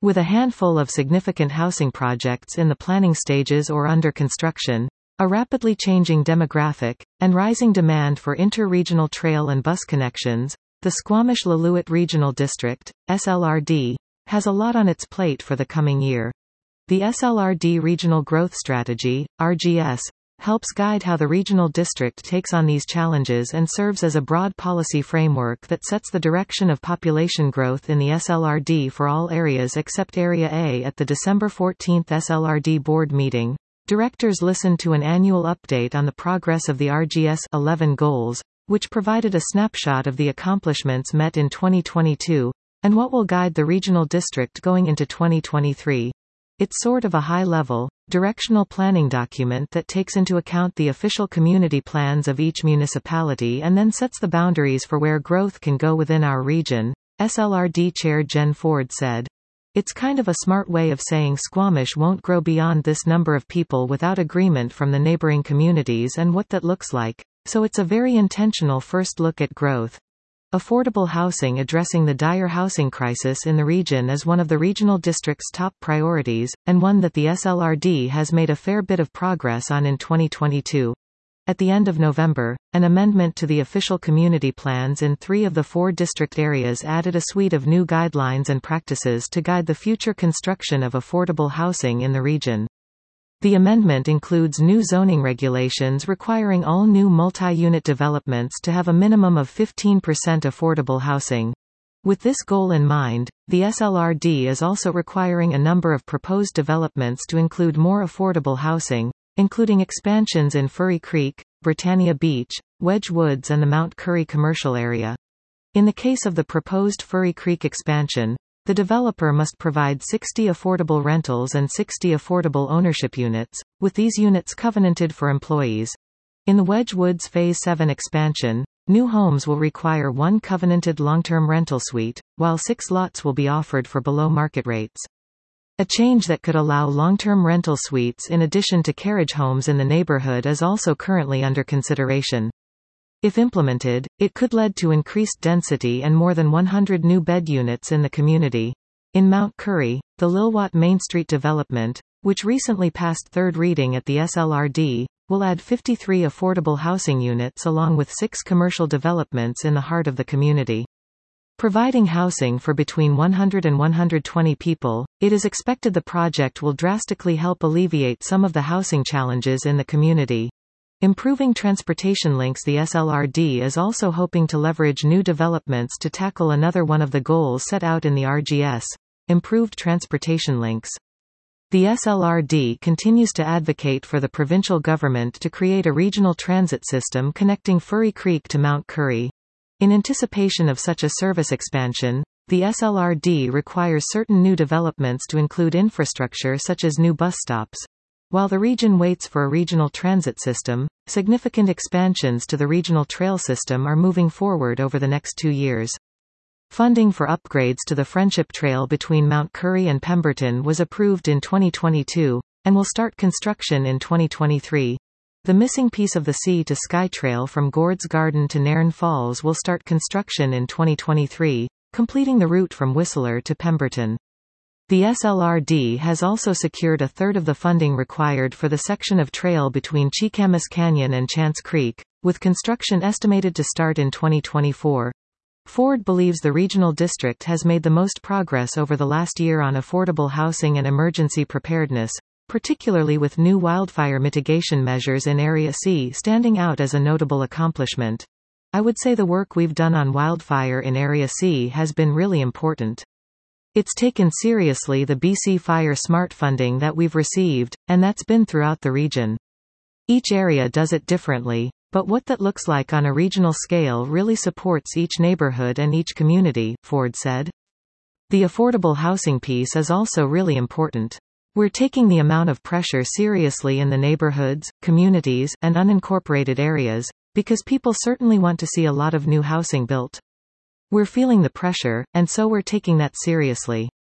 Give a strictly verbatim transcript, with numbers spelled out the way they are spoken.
With a handful of significant housing projects in the planning stages or under construction, a rapidly changing demographic, and rising demand for inter-regional trail and bus connections, the Squamish-Lillooet Regional District, S L R D, has a lot on its plate for the coming year. The S L R D Regional Growth Strategy, R G S, helps guide how the regional district takes on these challenges and serves as a broad policy framework that sets the direction of population growth in the S L R D for all areas except Area A. At the December fourteenth S L R D board meeting, directors listened to an annual update on the progress of the R G S eleven goals, which provided a snapshot of the accomplishments met in twenty twenty-two, and what will guide the regional district going into twenty twenty-three. It's sort of a high-level, directional planning document that takes into account the official community plans of each municipality and then sets the boundaries for where growth can go within our region, S L R D Chair Jen Ford said. It's kind of a smart way of saying Squamish won't grow beyond this number of people without agreement from the neighboring communities and what that looks like, so it's a very intentional first look at growth. Affordable housing. Addressing the dire housing crisis in the region is one of the regional district's top priorities, and one that the S L R D has made a fair bit of progress on in twenty twenty-two. At the end of November, an amendment to the official community plans in three of the four district areas added a suite of new guidelines and practices to guide the future construction of affordable housing in the region. The amendment includes new zoning regulations requiring all new multi-unit developments to have a minimum of fifteen percent affordable housing. With this goal in mind, the S L R D is also requiring a number of proposed developments to include more affordable housing, including expansions in Furry Creek, Britannia Beach, Wedge Woods and the Mount Currie commercial area. In the case of the proposed Furry Creek expansion, the developer must provide sixty affordable rentals and sixty affordable ownership units, with these units covenanted for employees. In the Wedge Woods Phase seven expansion, new homes will require one covenanted long-term rental suite, while six lots will be offered for below-market rates. A change that could allow long-term rental suites in addition to carriage homes in the neighborhood is also currently under consideration. If implemented, it could lead to increased density and more than one hundred new bed units in the community. In Mount Currie, the Lillooet Main Street development, which recently passed third reading at the S L R D, will add fifty-three affordable housing units along with six commercial developments in the heart of the community. Providing housing for between one hundred and one hundred twenty people, it is expected the project will drastically help alleviate some of the housing challenges in the community. Improving transportation links. The S L R D is also hoping to leverage new developments to tackle another one of the goals set out in the R G S, improved transportation links. The S L R D continues to advocate for the provincial government to create a regional transit system connecting Furry Creek to Mount Currie. In anticipation of such a service expansion, the S L R D requires certain new developments to include infrastructure such as new bus stops. While the region waits for a regional transit system, significant expansions to the regional trail system are moving forward over the next two years. Funding for upgrades to the Friendship Trail between Mount Currie and Pemberton was approved in twenty twenty-two, and will start construction in twenty twenty-three. The missing piece of the Sea to Sky Trail from Gord's Garden to Nairn Falls will start construction in twenty twenty-three, completing the route from Whistler to Pemberton. The S L R D has also secured a third of the funding required for the section of trail between Cheekamus Canyon and Chance Creek, with construction estimated to start in twenty twenty-four. Ford believes the regional district has made the most progress over the last year on affordable housing and emergency preparedness, particularly with new wildfire mitigation measures in Area C standing out as a notable accomplishment. I would say the work we've done on wildfire in Area C has been really important. It's taken seriously the B C Fire Smart funding that we've received, and that's been throughout the region. Each area does it differently, but what that looks like on a regional scale really supports each neighborhood and each community, Ford said. The affordable housing piece is also really important. We're taking the amount of pressure seriously in the neighborhoods, communities, and unincorporated areas, because people certainly want to see a lot of new housing built. We're feeling the pressure, and so we're taking that seriously.